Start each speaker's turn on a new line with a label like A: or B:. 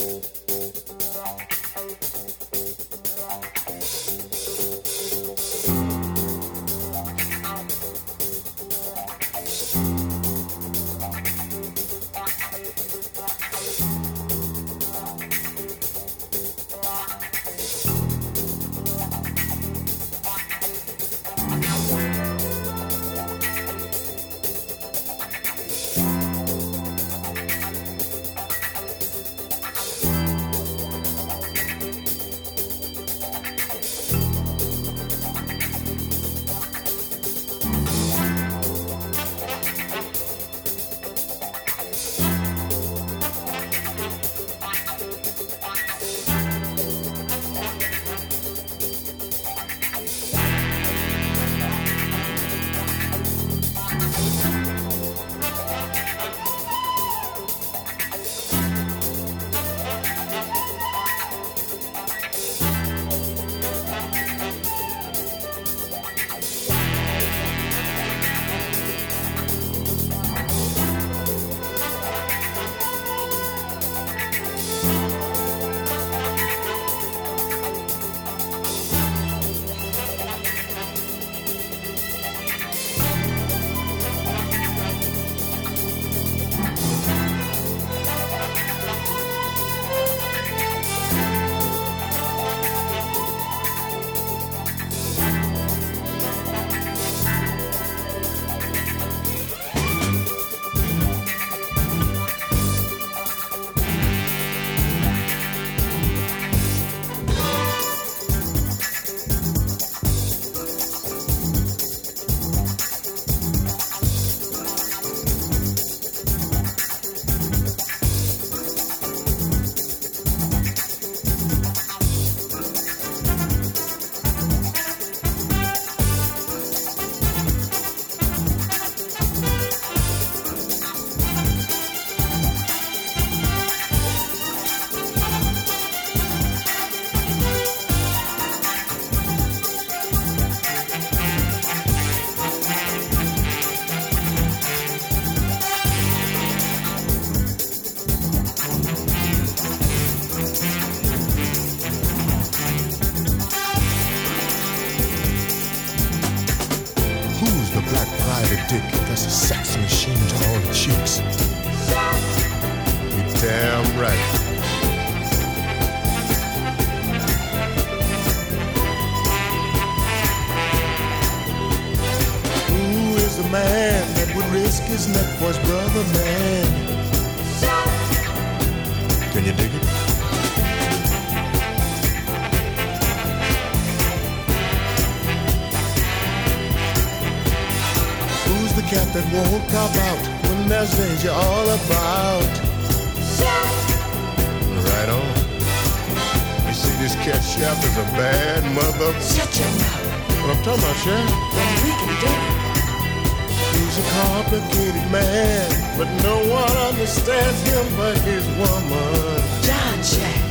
A: dick, that's a sex machine to all the chicks. You damn right. Who is the man that would risk his neck for his brother, man? Can you dig it? Who's the cat that won't cop out when there's danger all about? Right on. You see, this cat chef is a bad mother.
B: Shut your mouth.
A: What I'm talking about, Chef?
B: Then we can do it.
A: He's a complicated man, but no one understands him but his woman.
B: John Jack.